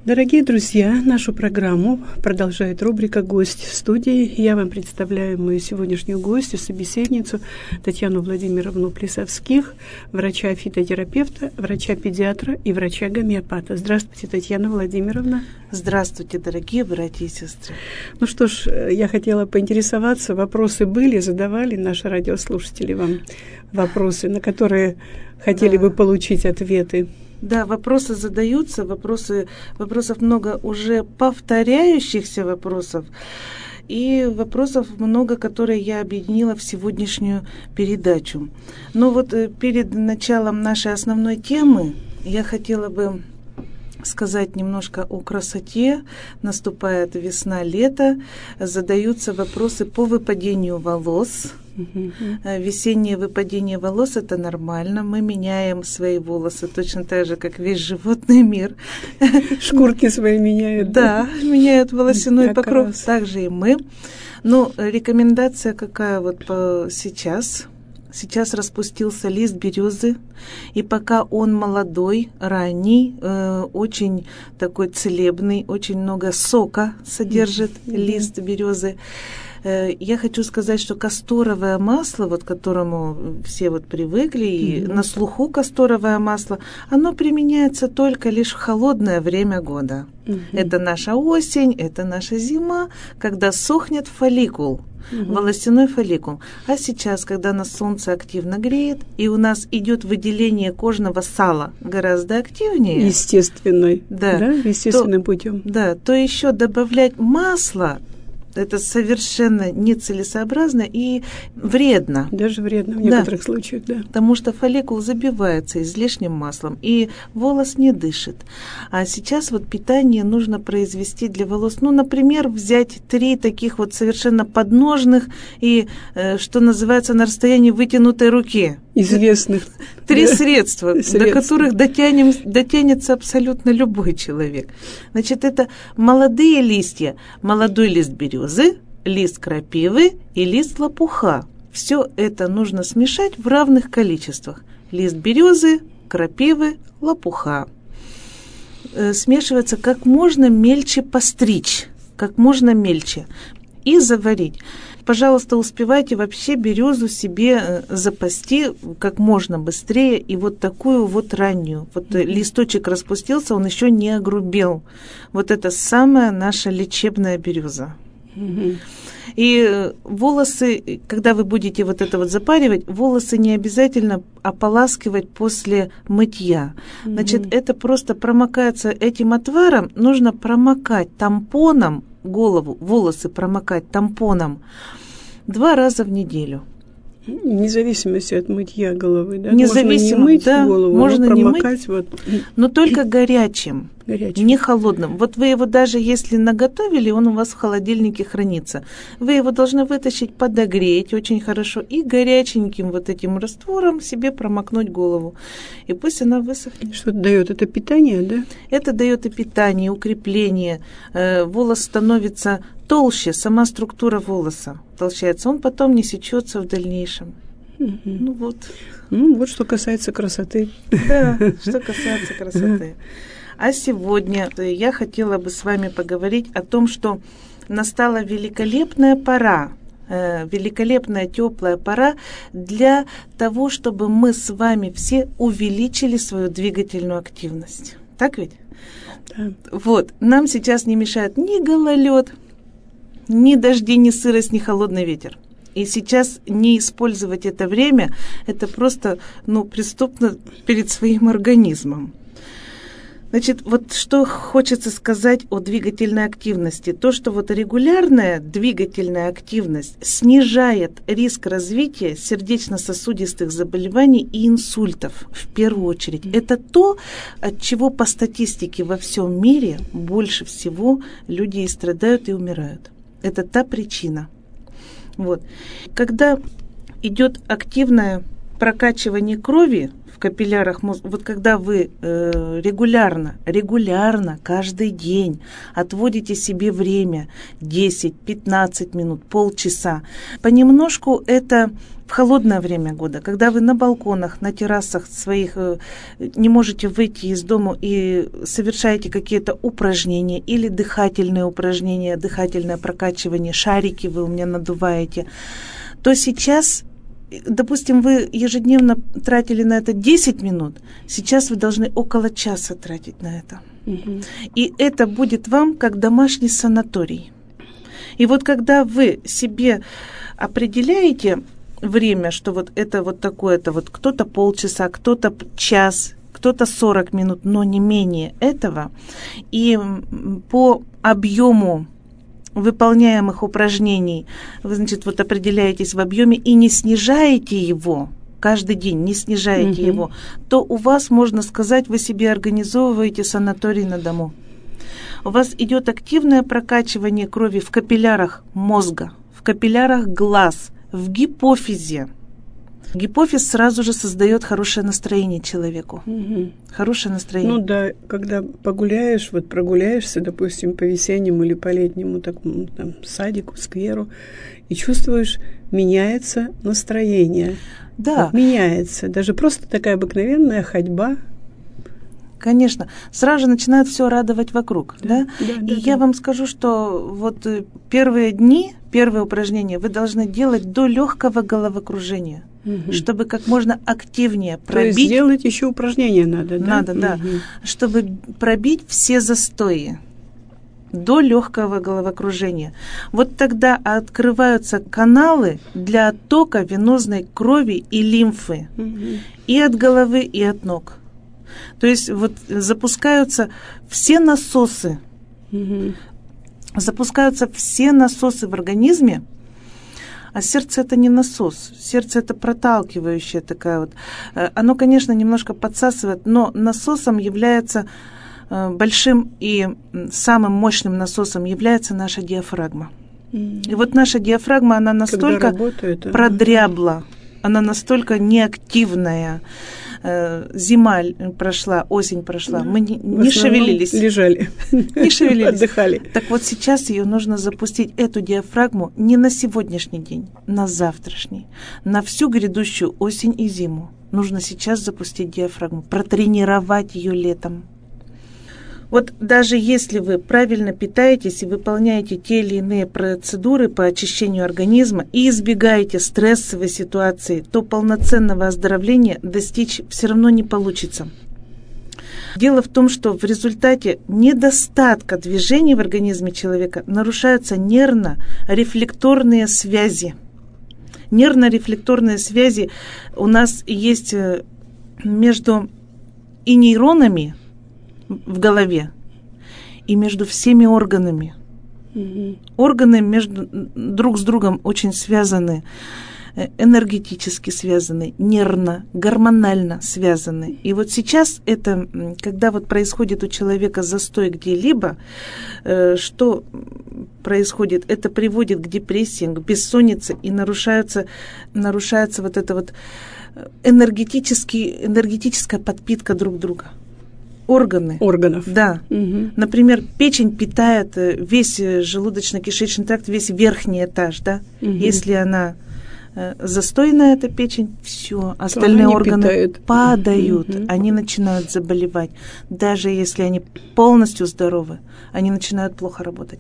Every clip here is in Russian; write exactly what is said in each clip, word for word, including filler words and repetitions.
Дорогие друзья, нашу программу продолжает рубрика «Гость в студии». Я вам представляю мою сегодняшнюю гостью, собеседницу Татьяну Владимировну Плесовских, врача-фитотерапевта, врача-педиатра и врача-гомеопата. Здравствуйте, Татьяна Владимировна. Здравствуйте, дорогие братья и сестры. Ну что ж, я хотела поинтересоваться, вопросы были, задавали наши радиослушатели вам вопросы, на которые хотели да. бы получить ответы? Да, вопросы задаются, вопросы, вопросов много уже повторяющихся вопросов, и вопросов много, которые я объединила в сегодняшнюю передачу. Но вот перед началом нашей основной темы я хотела бы сказать немножко о красоте. Наступает весна, лето, задаются вопросы по выпадению волос. Uh-huh. Весеннее выпадение волос – это нормально. Мы меняем свои волосы точно так же, как весь животный мир. Шкурки свои меняют. Да, меняют волосяной покров. Так же и мы. Но рекомендация какая вот сейчас? Сейчас распустился лист березы, и пока он молодой, ранний, э, очень такой целебный, очень много сока содержит mm-hmm. лист березы. Э, я хочу сказать, что касторовое масло, вот к которому все вот привыкли, mm-hmm. и на слуху касторовое масло, оно применяется только лишь в холодное время года. Mm-hmm. Это наша осень, это наша зима, когда сохнет фолликул. Угу. Волосяной фолликул. А сейчас, когда нас солнце активно греет, и у нас идет выделение кожного сала гораздо активнее. Естественной. Да. да естественным то, путем. Да, то еще добавлять масло, это совершенно нецелесообразно и вредно. Даже вредно в некоторых да. случаях, да. Потому что фолликул забивается излишним маслом, и волос не дышит. А сейчас вот питание нужно произвести для волос. Ну, например, взять три таких вот совершенно подножных и, э, что называется, на расстоянии вытянутой руки. Известных. Три да. средства, средства, до которых дотянем, дотянется абсолютно любой человек. Значит, это молодые листья, молодой лист березы, лист крапивы и лист лопуха. Все это нужно смешать в равных количествах. Лист березы, крапивы, лопуха. Э, смешивается как можно мельче постричь, как можно мельче, и заварить. Пожалуйста, успевайте вообще березу себе запасти как можно быстрее, и вот такую вот раннюю. Вот mm-hmm. листочек распустился, он еще не огрубел. Вот это самая наша лечебная береза. Mm-hmm. И волосы, когда вы будете вот это вот запаривать, волосы не обязательно ополаскивать после мытья. Mm-hmm. Значит, это просто промокается этим отваром, нужно промокать тампоном голову, волосы промокать тампоном два раза в неделю. Вне зависимости от мытья головы, да? Независимо, можно не мыть да, голову, можно промокать, не мыть, вот. но только горячим, горячим, не холодным. Вот вы его даже если наготовили, он у вас в холодильнике хранится. Вы его должны вытащить, подогреть очень хорошо и горяченьким вот этим раствором себе промокнуть голову. И пусть она высохнет. Что это дает? Это питание, да? Это дает и питание, и укрепление. Волос становится толще, сама структура волоса толщается. Он потом не сечется в дальнейшем. Mm-hmm. Ну вот. Ну вот что касается красоты. Да, что касается красоты. А сегодня я хотела бы с вами поговорить о том, что настала великолепная пора, э, великолепная теплая пора для того, чтобы мы с вами все увеличили свою двигательную активность. Так ведь? Да. Вот. Нам сейчас не мешает ни гололед, ни дожди, ни сырость, ни холодный ветер. И сейчас не использовать это время, это просто, ну, преступно перед своим организмом. Значит, вот что хочется сказать о двигательной активности. То, что вот регулярная двигательная активность снижает риск развития сердечно-сосудистых заболеваний и инсультов в первую очередь. Это то, от чего по статистике во всем мире больше всего люди и страдают, и умирают. Это та причина. Вот. Когда идет активное прокачивание крови в капиллярах мозга, вот когда вы э, регулярно, регулярно, каждый день отводите себе время десять-пятнадцать минут, полчаса, понемножку это в холодное время года, когда вы на балконах, на террасах своих э, не можете выйти из дома и совершаете какие-то упражнения или дыхательные упражнения, дыхательное прокачивание, шарики вы у меня надуваете, то сейчас, допустим, вы ежедневно тратили на это десять минут, сейчас вы должны около часа тратить на это. Угу. И это будет вам как домашний санаторий. И вот когда вы себе определяете время, что вот это вот такое-то, вот кто-то полчаса, кто-то час, кто-то сорок минут, но не менее этого, и по объему выполняемых упражнений вы, значит, вот определяетесь в объеме и не снижаете его каждый день, не снижаете угу. его, то у вас, можно сказать, вы себе организовываете санаторий на дому. У вас идет активное прокачивание крови в капиллярах мозга, в капиллярах глаз, в гипофизе. Гипофиз сразу же создает хорошее настроение человеку. Угу. Хорошее настроение. Ну да, когда погуляешь, вот прогуляешься, допустим, по весеннему или по летнему такому там садику, скверу, и чувствуешь, меняется настроение. Да. Вот меняется. Даже просто такая обыкновенная ходьба. Конечно, сразу же начинает все радовать вокруг, да? да? да и да, я да. вам скажу, что вот первые дни, первые упражнения вы должны делать до легкого головокружения, угу. чтобы как можно активнее пробить. То есть делать еще упражнения надо, да? Надо, да, угу. чтобы пробить все застои до легкого головокружения. Вот тогда открываются каналы для оттока венозной крови и лимфы угу. и от головы, и от ног. То есть вот запускаются все насосы, угу. запускаются все насосы в организме, а сердце это не насос, сердце это проталкивающее такая вот. Оно, конечно, немножко подсасывает, но насосом является большим и самым мощным насосом является наша диафрагма. Угу. И вот наша диафрагма, она настолько работает, продрябла, она настолько неактивная. Зима прошла, осень прошла, мы не, не шевелились. Лежали. Не шевелились. Отдыхали. Так вот сейчас ее нужно запустить, эту диафрагму, не на сегодняшний день, на завтрашний, на всю грядущую осень и зиму. Нужно сейчас запустить диафрагму, протренировать ее летом. Вот даже если вы правильно питаетесь и выполняете те или иные процедуры по очищению организма и избегаете стрессовой ситуации, то полноценного оздоровления достичь все равно не получится. Дело в том, что в результате недостатка движений в организме человека нарушаются нервно-рефлекторные связи. Нервно-рефлекторные связи у нас есть между и нейронами в голове и между всеми органами. Mm-hmm. Органы между, друг с другом очень связаны, энергетически связаны, нервно, гормонально связаны. И вот сейчас это, когда вот происходит у человека застой где-либо, э, что происходит? Это приводит к депрессии, к бессоннице, и нарушается, нарушается вот эта вот энергетический, энергетическая подпитка друг друга. Органы. Органов. Да. Угу. Например, печень питает весь желудочно-кишечный тракт, весь верхний этаж, да. Угу. Если она э, застойная, эта печень, все, остальные органы питает. Падают, угу. они начинают заболевать. Даже если они полностью здоровы, они начинают плохо работать.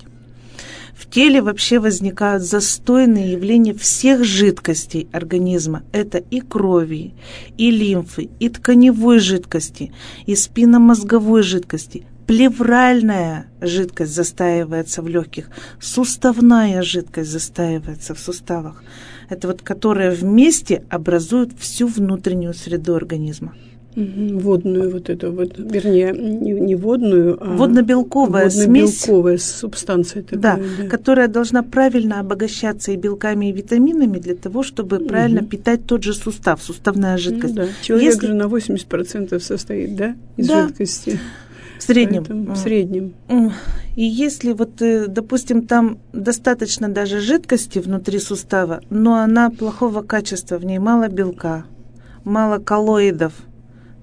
В теле вообще возникают застойные явления всех жидкостей организма. Это и крови, и лимфы, и тканевой жидкости, и спинномозговой жидкости. Плевральная жидкость застаивается в легких, суставная жидкость застаивается в суставах. Это вот которая вместе образует всю внутреннюю среду организма. Водную вот эту вот, вернее, не, не водную, а водно-белковая смесь. Водно-белковая субстанция такая, да, да, которая должна правильно обогащаться и белками, и витаминами для того, чтобы угу. правильно питать тот же сустав, суставная жидкость. Ну, да. Человек Если... же на восемьдесят процентов состоит, да, из да. жидкости. В среднем. Поэтому, в среднем. И если вот, допустим, там достаточно даже жидкости внутри сустава, но она плохого качества, в ней мало белка, мало коллоидов,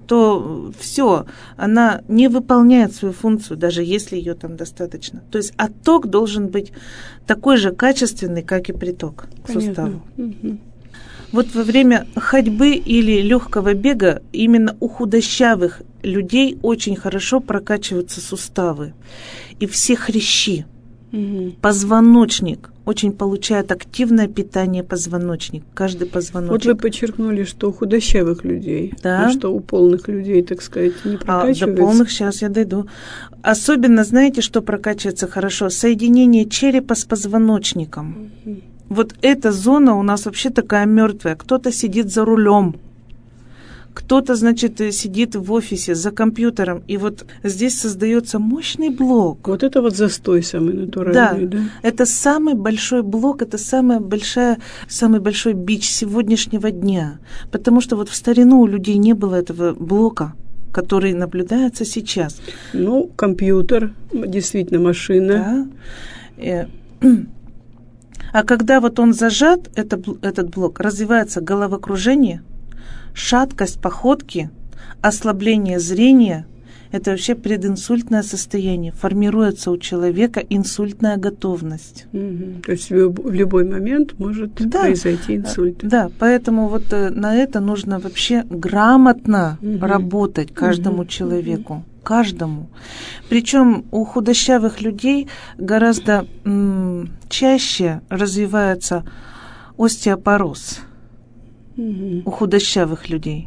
то все, она не выполняет свою функцию, даже если ее там достаточно. То есть отток должен быть такой же качественный, как и приток к суставу. Угу. Вот во время ходьбы или легкого бега именно у худощавых людей очень хорошо прокачиваются суставы и все хрящи. Угу. Позвоночник очень получает активное питание позвоночник, каждый позвоночник. Вот вы подчеркнули, что у худощавых людей, да. а что у полных людей, так сказать, не прокачивается. А, до полных сейчас я дойду. Особенно, знаете, что прокачивается хорошо? Соединение черепа с позвоночником. Угу. Вот эта зона у нас вообще такая мертвая. Кто-то сидит за рулем, кто-то, значит, сидит в офисе за компьютером, и вот здесь создается мощный блок. Вот это вот застой самый натуральный, да? Да, это самый большой блок, это самая большая, самый большой бич сегодняшнего дня. Потому что вот в старину у людей не было этого блока, который наблюдается сейчас. Ну, компьютер, действительно машина. Да. А когда вот он зажат, это, этот блок, развивается головокружение, шаткость походки, ослабление зрения. Это вообще прединсультное состояние. Формируется у человека инсультная готовность. Угу. То есть в любой момент может да. произойти инсульт. Да, поэтому вот на это нужно вообще грамотно угу. работать каждому угу. человеку. Каждому. Причем у худощавых людей гораздо м, чаще развивается остеопороз. Угу. У худощавых людей.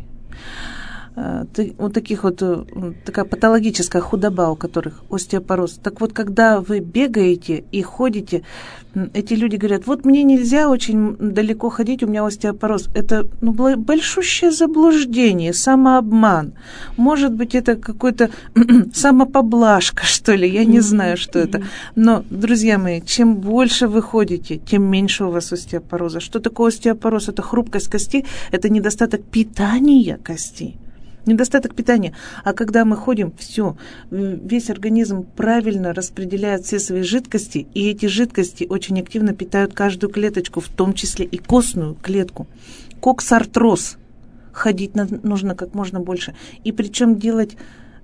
У таких вот такая патологическая худоба, у которых остеопороз. Так вот, когда вы бегаете и ходите, эти люди говорят, вот мне нельзя очень далеко ходить, у меня остеопороз. Это ну, большущее заблуждение, самообман. Может быть, это какой-то самопоблажка, что ли, я не знаю, что это. Но, друзья мои, чем больше вы ходите, тем меньше у вас остеопороза. Что такое остеопороз? Это хрупкость кости, это недостаток питания кости. Недостаток питания. А когда мы ходим, все, весь организм правильно распределяет все свои жидкости, и эти жидкости очень активно питают каждую клеточку, в том числе и костную клетку. Коксартроз. Ходить нужно как можно больше. И причем делать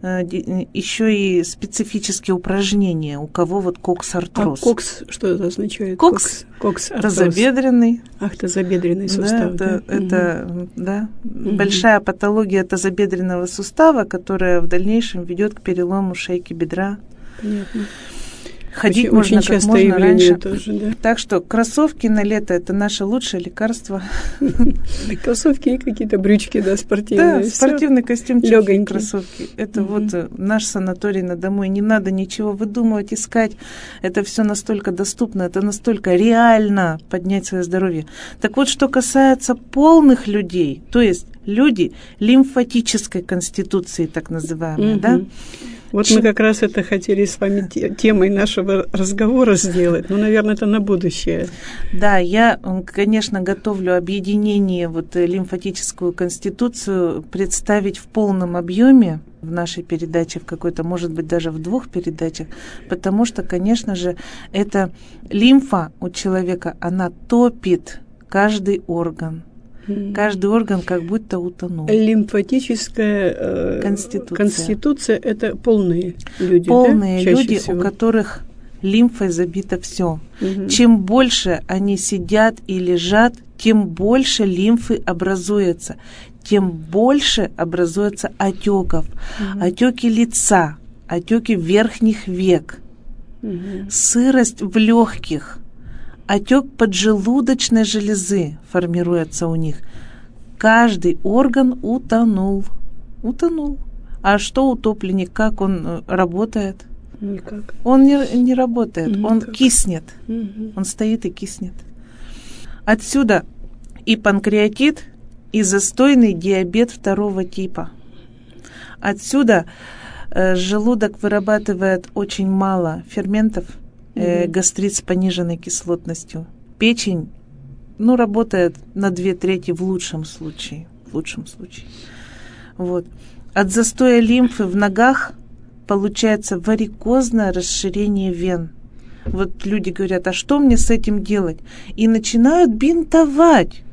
еще и специфические упражнения, у кого вот коксартроз. А кокс, что это означает? Кокс, кокс тазобедренный. Ах, тазобедренный сустав. Да, это, да? это угу. да, угу. большая патология тазобедренного сустава, которая в дальнейшем ведет к перелому шейки бедра. Понятно. Ходить очень, можно очень как можно явление раньше. Тоже, да? Так что кроссовки на лето – это наше лучшее лекарство. Кроссовки и какие-то брючки, да, спортивные. Да, спортивный костюмчик, легонький. Кроссовки. Это вот наш санаторий на дому. Не надо ничего выдумывать, искать. Это все настолько доступно, это настолько реально поднять свое здоровье. Так вот, что касается полных людей, то есть люди лимфатической конституции, так называемые, да? Вот мы как раз это хотели с вами темой нашего разговора сделать. Ну, наверное, это на будущее. Да, я, конечно, готовлю объединение, вот лимфатическую конституцию представить в полном объеме в нашей передаче, в какой-то, может быть, даже в двух передачах, потому что, конечно же, эта лимфа у человека, она топит каждый орган. Каждый орган как будто утонул. Лимфатическая э, конституция. конституция – это полные люди, полные да? люди, всего. У которых лимфой забито все. Угу. Чем больше они сидят и лежат, тем больше лимфы образуется, тем больше образуется отеков, угу. отеки лица, отеки верхних век, угу. сырость в легких. Отек поджелудочной железы формируется у них. Каждый орган утонул. Утонул. А что утопленник? Как он работает? Никак. Он не, не работает. Никак. Он киснет. Угу. Он стоит и киснет. Отсюда и панкреатит, и застойный диабет второго типа. Отсюда э, желудок вырабатывает очень мало ферментов, Э, гастрит с пониженной кислотностью. Печень, ну, работает на две трети в лучшем случае. В лучшем случае. Вот. От застоя лимфы в ногах получается варикозное расширение вен. Вот люди говорят, а что мне с этим делать? И начинают бинтовать.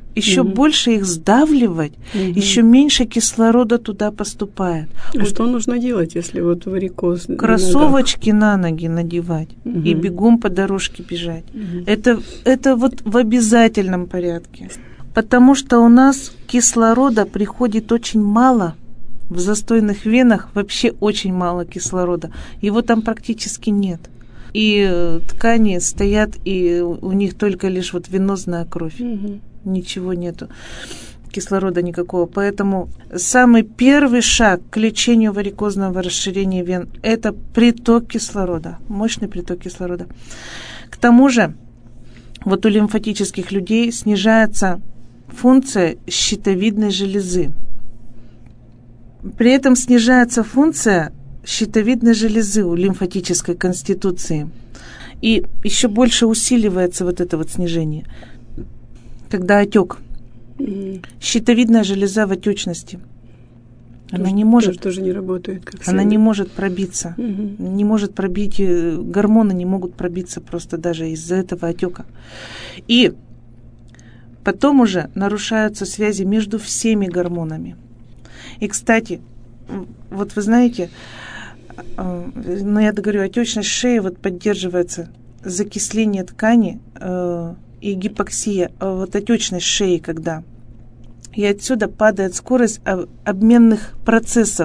еще угу. больше их сдавливать, угу. еще меньше кислорода туда поступает. А вот что нужно делать, если вот варикоз? Кроссовочки на, на ноги надевать угу. и бегом по дорожке бежать. Угу. Это, это вот в обязательном порядке. Потому что у нас кислорода приходит очень мало. В застойных венах вообще очень мало кислорода. Его там практически нет. И ткани стоят, и у них только лишь вот венозная кровь. Угу. Ничего нету, кислорода никакого. Поэтому самый первый шаг к лечению варикозного расширения вен – это приток кислорода, мощный приток кислорода. К тому же, вот у лимфатических людей снижается функция щитовидной железы. При этом снижается функция щитовидной железы у лимфатической конституции. И еще больше усиливается вот это вот снижение. Когда отек. Mm-hmm. Щитовидная железа в отечности. Тоже, она не может, тоже, тоже не работает как она не может пробиться. Mm-hmm. Не может пробить, гормоны не могут пробиться просто даже из-за этого отека. И потом уже нарушаются связи между всеми гормонами. И, кстати, вот вы знаете, ну я говорю, отечность шеи вот поддерживается закисление ткани э, и гипоксия, вот отечность шеи, когда. И отсюда падает скорость обменных процессов.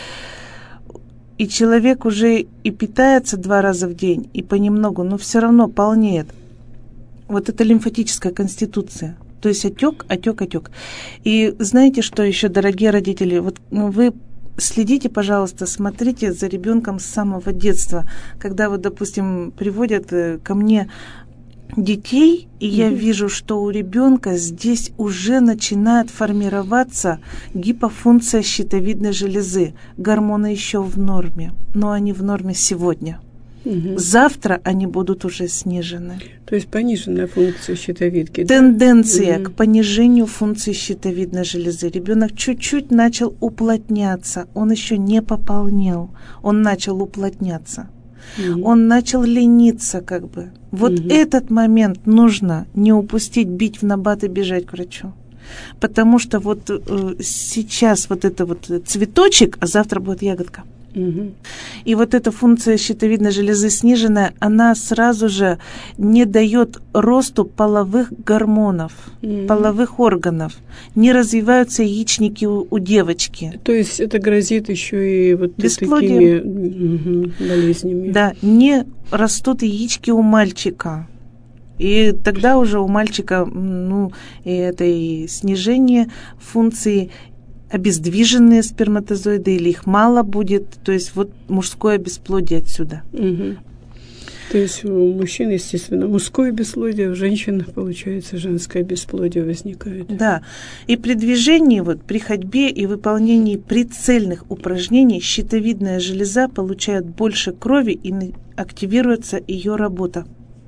И человек уже и питается два раза в день, и понемногу, но все равно полнеет. Вот это лимфатическая конституция. То есть отек, отек, отек. И знаете, что еще, дорогие родители, вот вы следите, пожалуйста, смотрите за ребенком с самого детства. Когда вот, допустим, приводят ко мне детей, и mm-hmm. я вижу, что у ребенка здесь уже начинает формироваться гипофункция щитовидной железы. Гормоны еще в норме, но они в норме сегодня. Угу. Завтра они будут уже снижены. То есть пониженная функция щитовидки. Тенденция да? к понижению функции щитовидной железы. Ребенок чуть-чуть начал уплотняться. Он еще не пополнел. Он начал уплотняться. Угу. Он начал лениться как бы. Вот угу. этот момент нужно не упустить, бить в набат и бежать к врачу. Потому что вот э, сейчас вот это вот цветочек, а завтра будет ягодка. Угу. И вот эта функция щитовидной железы сниженная, она сразу же не дает росту половых гормонов, угу. половых органов. Не развиваются яичники у, у девочки. То есть это грозит еще и вот такими угу, болезнями. Да, не растут яички у мальчика. И тогда уже у мальчика, ну, и это и снижение функции, обездвиженные сперматозоиды, или их мало будет, то есть вот мужское бесплодие отсюда. Угу. То есть у мужчин, естественно, мужское бесплодие, у женщин, получается, женское бесплодие возникает. Да, и при движении, вот, при ходьбе и выполнении прицельных упражнений щитовидная железа получает больше крови и активируется ее работа.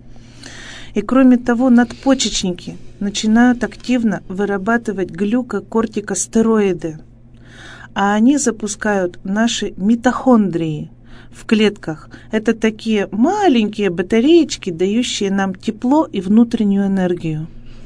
И кроме того, надпочечники начинают активно вырабатывать глюкокортикостероиды, а они запускают наши митохондрии в клетках. Это такие маленькие батареечки, дающие нам тепло и внутреннюю энергию.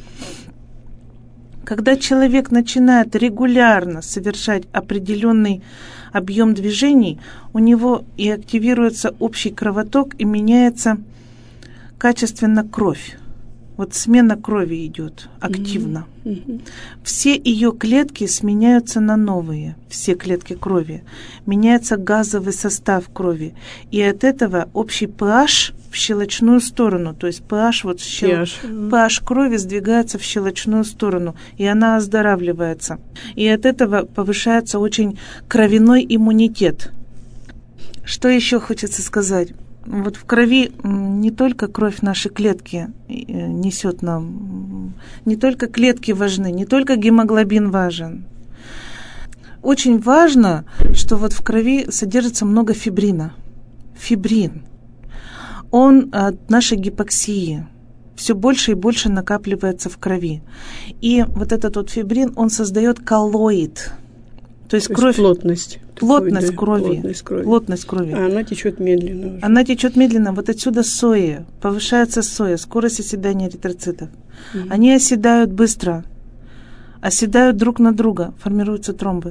Когда человек начинает регулярно совершать определенный объем движений, у него и активируется общий кровоток, и меняется качественно кровь. Вот смена крови идет активно. Mm-hmm. Все ее клетки сменяются на новые, все клетки крови. Меняется газовый состав крови. И от этого общий pH в щелочную сторону. То есть pH, вот щел... pH. pH крови сдвигается в щелочную сторону, и она оздоравливается. И от этого повышается очень кровяной иммунитет. Что еще хочется сказать? Вот в крови не только кровь нашей клетки несет нам, не только клетки важны, не только гемоглобин важен. Очень важно, что вот в крови содержится много фибрина. Фибрин. Он от нашей гипоксии все больше и больше накапливается в крови. И вот этот вот фибрин, он создает коллоид. То есть, То кровь, есть плотность. Плотность, такой, да, крови, плотность крови. Плотность крови. А она течет медленно уже. Она течет медленно. Вот отсюда соя. Повышается соя, скорость оседания эритроцитов. Угу. Они оседают быстро. оседают друг на друга, формируются тромбы.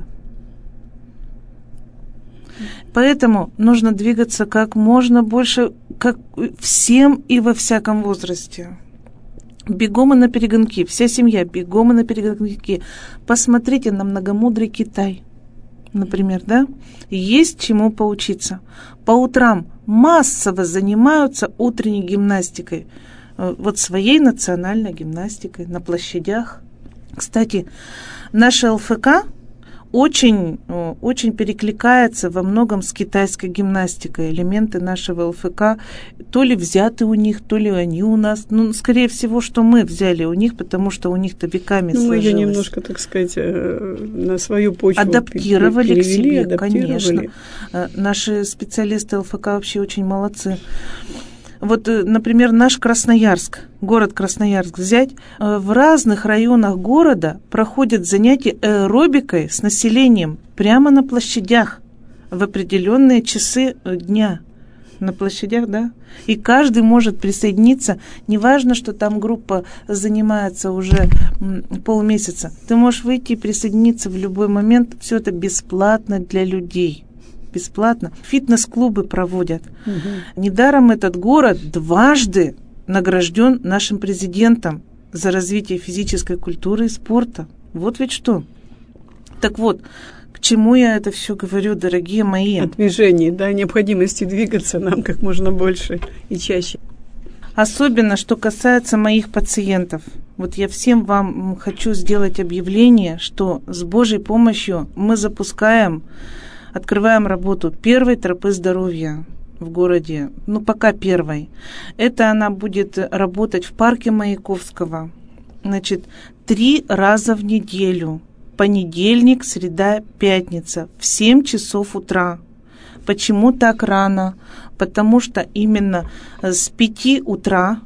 Поэтому нужно двигаться как можно больше, как всем и во всяком возрасте. Бегом и на перегонки, вся семья бегом и на перегонки. Посмотрите на многомудрый Китай, например, да? Есть чему поучиться. По утрам массово занимаются утренней гимнастикой, вот своей национальной гимнастикой на площадях. Кстати, наша ЛФК очень, очень перекликается во многом с китайской гимнастикой. Элементы нашего ЛФК то ли взяты у них, то ли они у нас. Ну, скорее всего, что мы взяли у них, потому что у них-то веками ну, сложилось. Мы ее немножко, так сказать, на свою почву адаптировали перевели, к себе, адаптировали. Конечно. Наши специалисты ЛФК вообще очень молодцы. Вот, например, наш Красноярск, город Красноярск взять, в разных районах города проходят занятия аэробикой с населением прямо на площадях в определенные часы дня. На площадях, да? И каждый может присоединиться, неважно, что там группа занимается уже полмесяца. Ты можешь выйти и присоединиться в любой момент, все это бесплатно для людей. Бесплатно. Фитнес-клубы проводят. Угу. Недаром этот город дважды награжден нашим президентом за развитие физической культуры и спорта. Вот ведь что. Так вот, к чему я это все говорю, дорогие мои? О движении, да, необходимости двигаться нам как можно больше и чаще. Особенно, что касается моих пациентов. Вот я всем вам хочу сделать объявление, что с Божьей помощью мы запускаем Открываем работу первой тропы здоровья в городе, ну пока первой. Это она будет работать в парке Маяковского. Значит, три раза в неделю. Понедельник, среда, пятница. В семь часов утра. Почему так рано? Потому что именно с пяти утра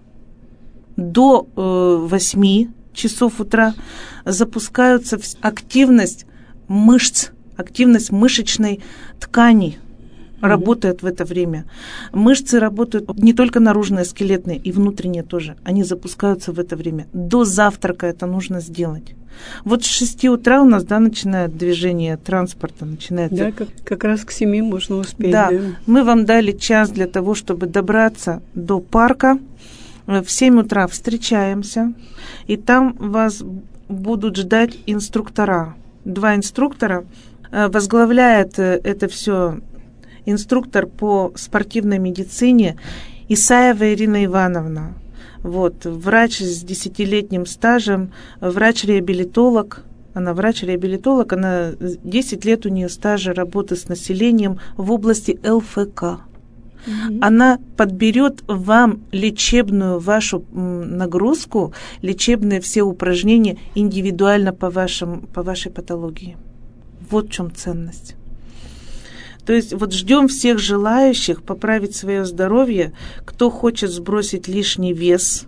до э, восьми часов утра запускается активность мышц, активность мышечной ткани mm-hmm. работает в это время. Мышцы работают не только наружные, скелетные, и внутренние тоже. Они запускаются в это время. До завтрака это нужно сделать. Вот с шести утра у нас, да, начинает движение транспорта. Начинается. Да, как, как раз к семи можно успеть. Да. да, мы вам дали час для того, чтобы добраться до парка. В семь утра встречаемся, и там вас будут ждать инструктора. Два инструктора. Возглавляет это все инструктор по спортивной медицине Исаева Ирина Ивановна. Вот, врач с десятилетним стажем, врач-реабилитолог. Она врач-реабилитолог, она десять лет у нее стажа работы с населением в области ЛФК. Mm-hmm. Она подберет вам лечебную вашу нагрузку, лечебные все упражнения индивидуально по, вашим, по вашей патологии. Вот в чем ценность. То есть вот ждем всех желающих поправить свое здоровье, кто хочет сбросить лишний вес,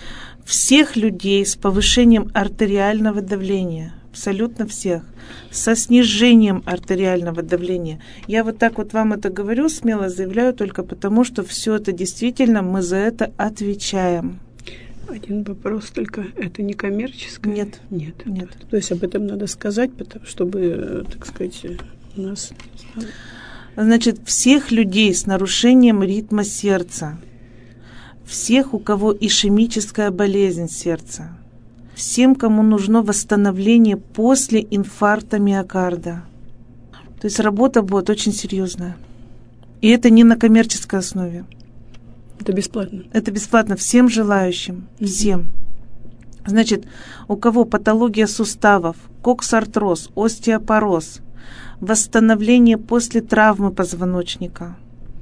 всех людей с повышением артериального давления, абсолютно всех, со снижением артериального давления. Я вот так вот вам это говорю, смело заявляю, только потому, что все это действительно мы за это отвечаем. Один вопрос только, это не коммерческое? Нет. Нет. Нет. То есть об этом надо сказать, чтобы, так сказать, у нас... Значит, всех людей с нарушением ритма сердца, всех, у кого ишемическая болезнь сердца, всем, кому нужно восстановление после инфаркта миокарда. То есть работа будет очень серьезная. И это не на коммерческой основе. Это бесплатно? Это бесплатно всем желающим, mm-hmm. всем. Значит, у кого патология суставов, коксартроз, остеопороз, восстановление после травмы позвоночника,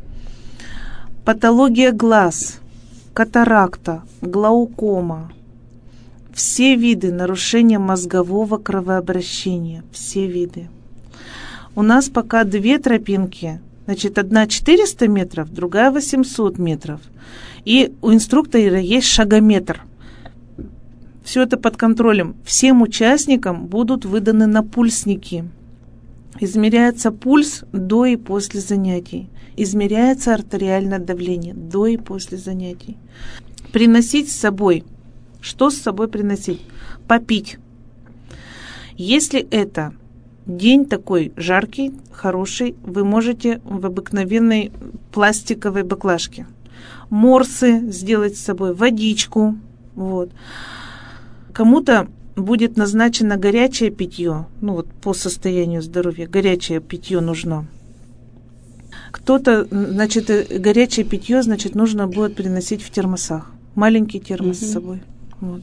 патология глаз, катаракта, глаукома, все виды нарушения мозгового кровообращения, все виды. У нас пока две тропинки. Значит, одна четыреста метров, другая восемьсот метров. И у инструктора есть шагометр. Все это под контролем. Всем участникам будут выданы напульсники. Измеряется пульс до и после занятий. Измеряется артериальное давление до и после занятий. Приносить с собой. Что с собой приносить? Попить. Если это день такой жаркий, хороший, вы можете в обыкновенной пластиковой баклажке морсы сделать с собой, водичку. Вот. Кому-то будет назначено горячее питье, ну вот по состоянию здоровья, горячее питье нужно. Кто-то, значит, горячее питье, значит, нужно будет приносить в термосах. Маленький термос mm-hmm. с собой. Вот.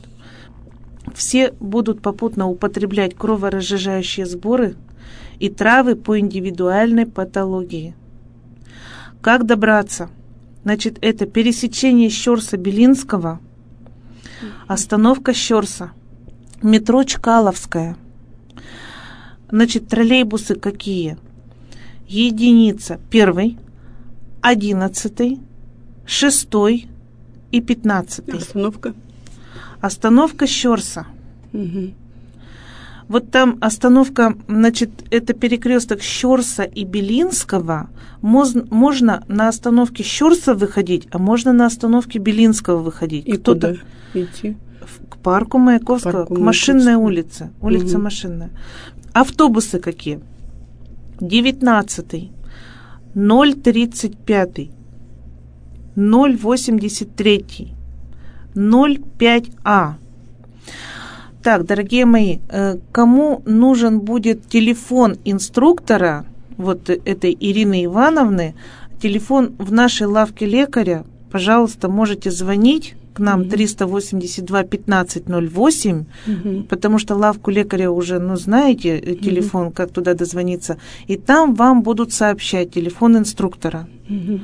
Все будут попутно употреблять кроворазжижающие сборы и травы по индивидуальной патологии. Как добраться? Значит, это пересечение Щорса-Белинского, остановка Щорса, метро Чкаловская. Значит, троллейбусы какие? Единица первый, одиннадцатый, шестой и пятнадцатый. Остановка? Остановка Щорса. Угу. Вот там остановка, значит, это перекресток Щорса и Белинского. Можно на остановке Щорса выходить, а можно на остановке Белинского выходить. И Кто-то куда идти? К парку Маяковского, парку к Машинной улице. Улица угу. Машинная. Автобусы какие? девятнадцатый, ноль тридцать пятый, ноль восемьдесят третий, ноль пять А. Так, дорогие мои, кому нужен будет телефон инструктора, вот этой Ирины Ивановны, телефон в нашей лавке лекаря, пожалуйста, можете звонить к нам mm-hmm. триста восемьдесят два пятнадцать ноль восемь, mm-hmm. потому что лавку лекаря уже, ну, знаете, телефон, mm-hmm. как туда дозвониться, и там вам будут сообщать телефон инструктора. Mm-hmm.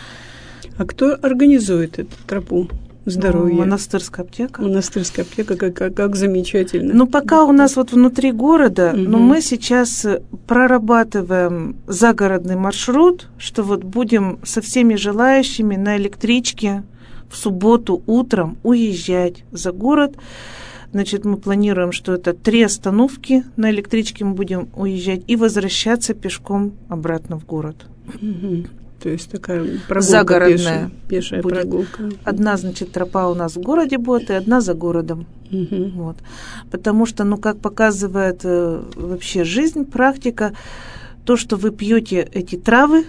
А кто организует эту тропу здоровья? Ну, монастырская аптека. Монастырская аптека, как, как, как замечательно. Ну, пока у нас вот внутри города, mm-hmm. но мы сейчас прорабатываем загородный маршрут, что вот будем со всеми желающими на электричке в субботу утром уезжать за город. Значит, мы планируем, что это три остановки на электричке мы будем уезжать и возвращаться пешком обратно в город. Угу. То есть такая прогулка загородная, пешая, пешая будет. Прогулка. Одна, значит, тропа у нас в городе будет, и одна за городом. Угу. Вот. Потому что, ну, как показывает э, вообще жизнь, практика, то, что вы пьете эти травы,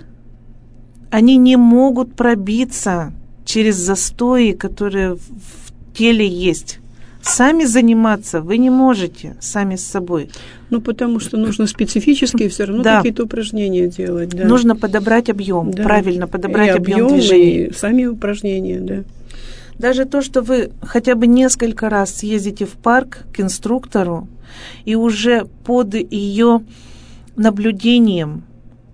они не могут пробиться через застои, которые в теле есть. Сами заниматься вы не можете, сами с собой. Ну, потому что нужно специфические все равно да. какие-то упражнения делать. Да. Нужно подобрать объем, да. правильно подобрать и объем, объем движений. И сами упражнения, да. Даже то, что вы хотя бы несколько раз съездите в парк к инструктору и уже под ее наблюдением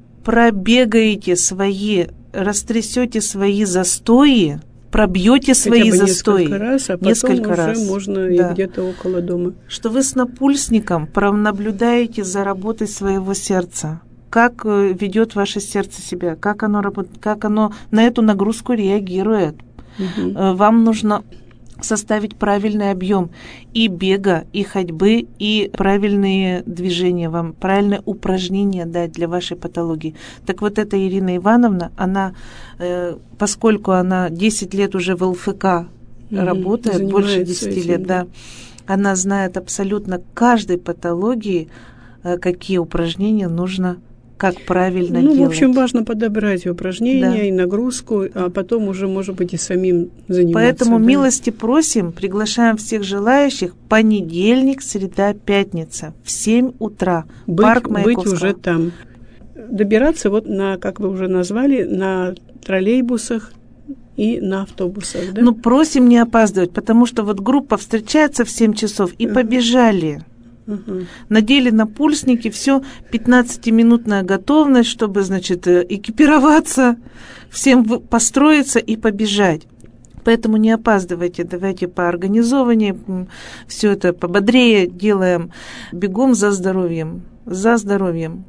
пробегаете свои, растрясете свои застои, пробьете свои застои несколько раз, а потом несколько уже раз. можно да. и где-то около дома. Что вы с напульсником пронаблюдаете за работой своего сердца. Как ведет ваше сердце себя, как оно работает, как оно на эту нагрузку реагирует. Угу. Вам нужно составить правильный объем и бега, и ходьбы, и правильные движения, вам правильные упражнения дать для вашей патологии. Так вот эта Ирина Ивановна, она, э, поскольку она десять лет уже в ЛФК mm-hmm. работает, занимается больше десяти лет, да, она знает абсолютно каждой патологии, э, какие упражнения нужно, как правильно ну, делать. Ну, в общем, важно подобрать упражнения да. и нагрузку, а потом уже, может быть, и самим заниматься. Поэтому да. милости просим, приглашаем всех желающих понедельник, среда, пятница в семь утра. Быть, Парк Маяковского. Быть уже там. Добираться вот на, как вы уже назвали, на троллейбусах и на автобусах, да? Ну, просим не опаздывать, потому что вот группа встречается в семь часов и uh-huh. побежали. Uh-huh. Надели напульсники, все, пятнадцатиминутная готовность, чтобы, значит, экипироваться, всем построиться и побежать. Поэтому не опаздывайте, давайте поорганизованнее, все это пободрее делаем, бегом за здоровьем, за здоровьем.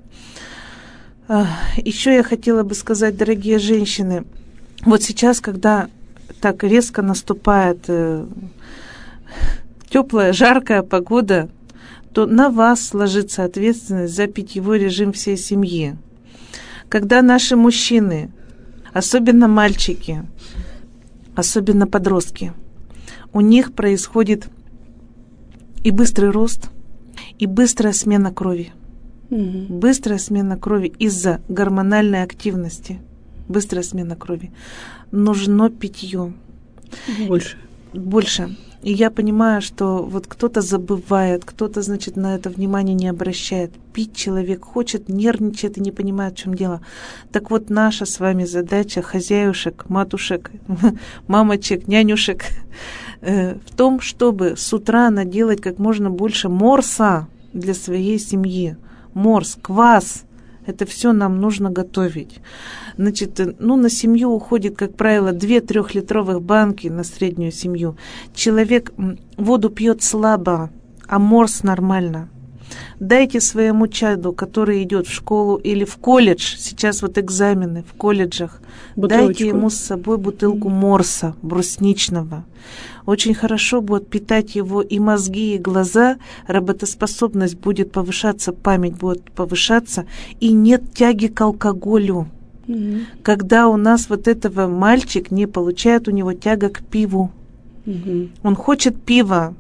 Еще я хотела бы сказать, дорогие женщины, вот сейчас, когда так резко наступает теплая, жаркая погода, то на вас ложится ответственность за питьевой режим всей семьи. Когда наши мужчины, особенно мальчики, особенно подростки, у них происходит и быстрый рост, и быстрая смена крови. Угу. Быстрая смена крови из-за гормональной активности. Быстрая смена крови. Нужно питье. Больше. Больше. И я понимаю, что вот кто-то забывает, кто-то, значит, на это внимание не обращает. Пить человек хочет, нервничает и не понимает, в чем дело. Так вот, наша с вами задача, хозяюшек, матушек, мамочек, нянюшек, в том, чтобы с утра наделать как можно больше морса для своей семьи. Морс, квас. Это все нам нужно готовить. Значит, ну, на семью уходит, как правило, две трехлитровых банки на среднюю семью. Человек воду пьет слабо, а морс нормально. Дайте своему чаду, который идет в школу или в колледж, сейчас вот экзамены в колледжах, бутылочку. Дайте ему с собой бутылку морса брусничного. Очень хорошо будет питать его и мозги, и глаза, работоспособность будет повышаться, память будет повышаться, и нет тяги к алкоголю. Mm-hmm. Когда у нас вот этого мальчик не получает, у него тяга к пиву. Mm-hmm. Он хочет пива.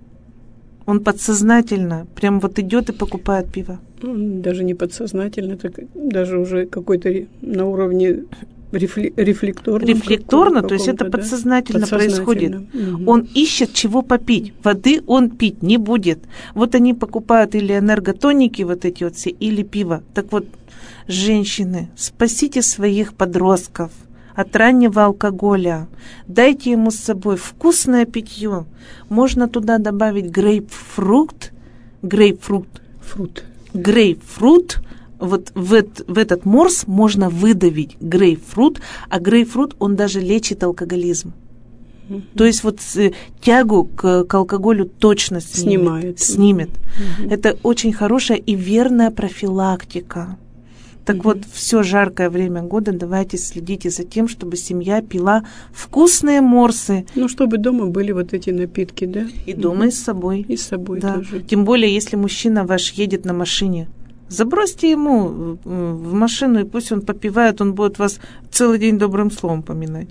Он подсознательно прям вот идет и покупает пиво. Даже не подсознательно, так даже уже какой-то на уровне рефли- рефлекторном. Рефлекторно, то есть это да? подсознательно, подсознательно происходит. Угу. Он ищет, чего попить. Воды он пить не будет. Вот они покупают или энерготоники вот эти вот все, или пиво. Так вот, женщины, спасите своих подростков от раннего алкоголя. Дайте ему с собой вкусное питье. Можно туда добавить грейпфрут. Грейпфрут. Фрут. Грейпфрут. Вот в, это, в этот морс можно выдавить грейпфрут, а грейпфрут, он даже лечит алкоголизм. Mm-hmm. То есть вот э, тягу к, к алкоголю точно снимет. Снимает. снимет. Mm-hmm. Это очень хорошая и верная профилактика. Так mm-hmm. вот, все жаркое время года давайте следите за тем, чтобы семья пила вкусные морсы. Ну, чтобы дома были вот эти напитки, да? И дома, mm-hmm. и с собой. И с собой да. тоже. Тем более, если мужчина ваш едет на машине. Забросьте ему в машину, и пусть он попивает, он будет вас целый день добрым словом поминать.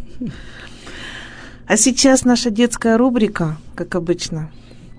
А сейчас наша детская рубрика, как обычно.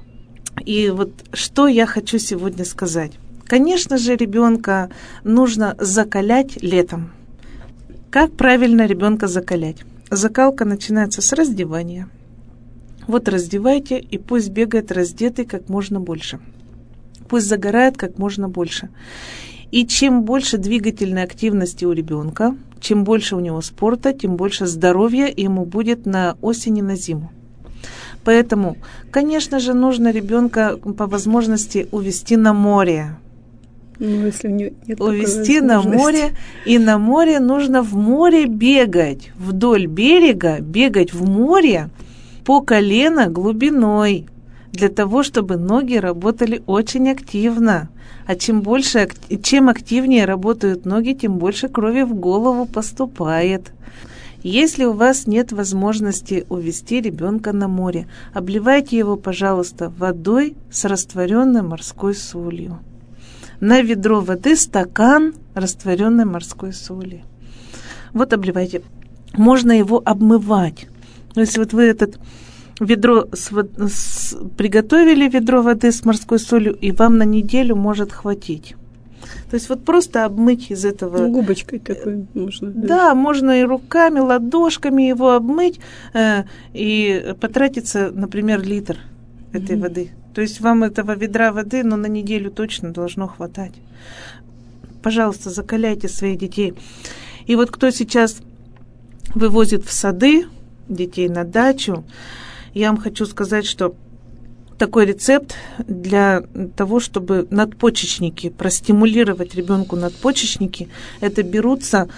И вот что я хочу сегодня сказать. Конечно же, ребенка нужно закалять летом. Как правильно ребенка закалять? Закалка начинается с раздевания. Вот раздевайте, и пусть бегает раздетый как можно больше. Пусть загорает как можно больше. И чем больше двигательной активности у ребенка, чем больше у него спорта, тем больше здоровья ему будет на осень и на зиму. Поэтому, конечно же, нужно ребенка по возможности увезти на море. Ну, если нет, нет увезти на море, и на море нужно в море бегать, вдоль берега, бегать в море по колено глубиной, для того, чтобы ноги работали очень активно. А чем больше, чем активнее работают ноги, тем больше крови в голову поступает. Если у вас нет возможности увезти ребенка на море, обливайте его, пожалуйста, водой с растворенной морской солью. На ведро воды стакан растворенной морской соли. Вот обливайте. Можно его обмывать. То есть вот вы этот ведро с, с, приготовили ведро воды с морской солью, и вам на неделю может хватить. То есть вот просто обмыть из этого. Ну, губочкой такой можно. Да, да, можно и руками, ладошками его обмыть э, и потратиться, например, литр этой mm-hmm. воды. То есть вам этого ведра воды, но на неделю точно должно хватать. Пожалуйста, закаляйте своих детей. И вот кто сейчас вывозит в сады детей на дачу, я вам хочу сказать, что такой рецепт для того, чтобы надпочечники, простимулировать ребенку надпочечники, это берутся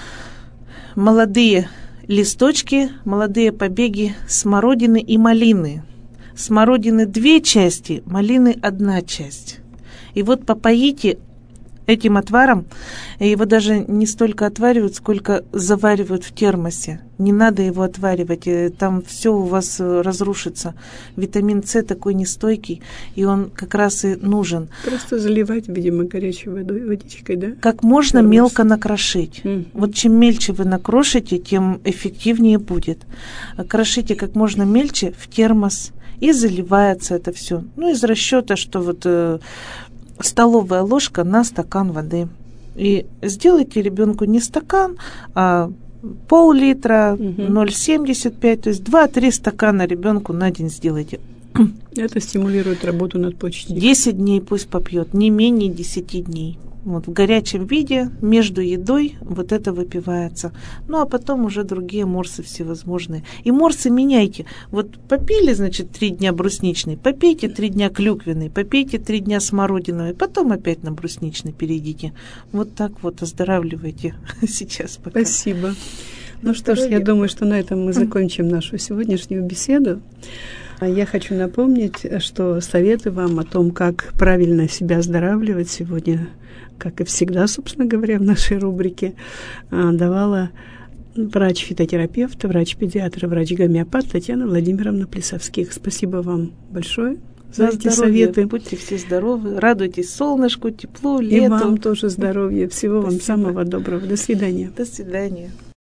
молодые листочки, молодые побеги смородины и малины. Смородины две части, малины одна часть. И вот попоите этим отваром. Его даже не столько отваривают, сколько заваривают в термосе. Не надо его отваривать, там все у вас разрушится. Витамин С такой нестойкий, и он как раз и нужен. Просто заливать, видимо, горячей водой, водичкой, да? Как можно термос. Мелко накрошить. Mm-hmm. Вот чем мельче вы накрошите, тем эффективнее будет. Крошите как можно мельче в термос, и заливается это все. Ну, из расчета, что вот э, столовая ложка на стакан воды. И сделайте ребенку не стакан, а пол-литра, угу. ноль целых семьдесят пять, то есть два-три стакана ребенку на день сделайте. Это стимулирует работу надпочечника. десять дней пусть попьет, не менее десять дней. Вот в горячем виде, между едой, вот это выпивается. Ну, а потом уже другие морсы всевозможные. И морсы меняйте. Вот попили, значит, три дня брусничный, попейте три дня клюквенный, попейте три дня смородиновый, потом опять на брусничный перейдите. Вот так вот оздоравливайте сейчас пока. Спасибо. Ну что ж, я думаю, что на этом мы закончим нашу сегодняшнюю беседу. Я хочу напомнить, что советы вам о том, как правильно себя оздоравливать сегодня, как и всегда, собственно говоря, в нашей рубрике, давала врач-фитотерапевт, врач-педиатр, врач-гомеопат Татьяна Владимировна Плесовских. Спасибо вам большое за эти советы. Будьте все здоровы, радуйтесь солнышку, теплу, лету. И вам тоже здоровья. Всего Спасибо. Вам самого доброго. До свидания. До свидания.